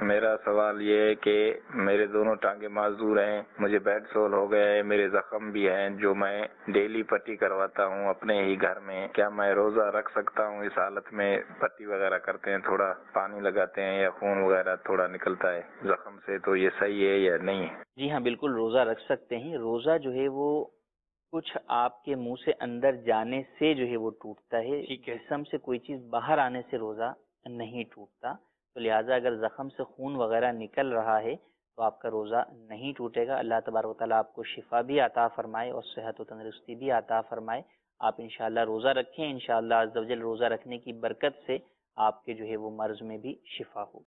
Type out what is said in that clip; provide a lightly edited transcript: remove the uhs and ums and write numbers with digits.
मेरा सवाल ये है कि मेरे दोनों टांगे माजूर हैं, मुझे बेड सोल हो गया है, मेरे जख्म भी हैं जो मैं डेली पट्टी करवाता हूँ अपने ही घर में। क्या मैं रोजा रख सकता हूँ इस हालत में? पट्टी वगैरह करते हैं, थोड़ा पानी लगाते हैं या खून वगैरह थोड़ा निकलता है जख्म से, तो ये सही है या नहीं है? जी हाँ, बिल्कुल रोज़ा रख सकते हैं। रोज़ा जो है वो कुछ आपके मुंह से अंदर जाने से जो है वो टूटता है। ठीक है। जिस्म से कोई चीज़ बाहर आने से रोज़ा नहीं टूटता। तो लिहाजा अगर ज़ख्म से खून वगैरह निकल रहा है तो आपका रोज़ा नहीं टूटेगा। अल्लाह तबारक व तआला आपको शिफा भी अता फरमाए और सेहत व तंदुरुस्ती भी अता फरमाए। आप इंशाअल्लाह रोज़ा रखें, इंशाअल्लाह अज़्ज़ व जल रोज़ा रखने की बरकत से आपके जो है वो मर्ज़ में भी शिफा हो।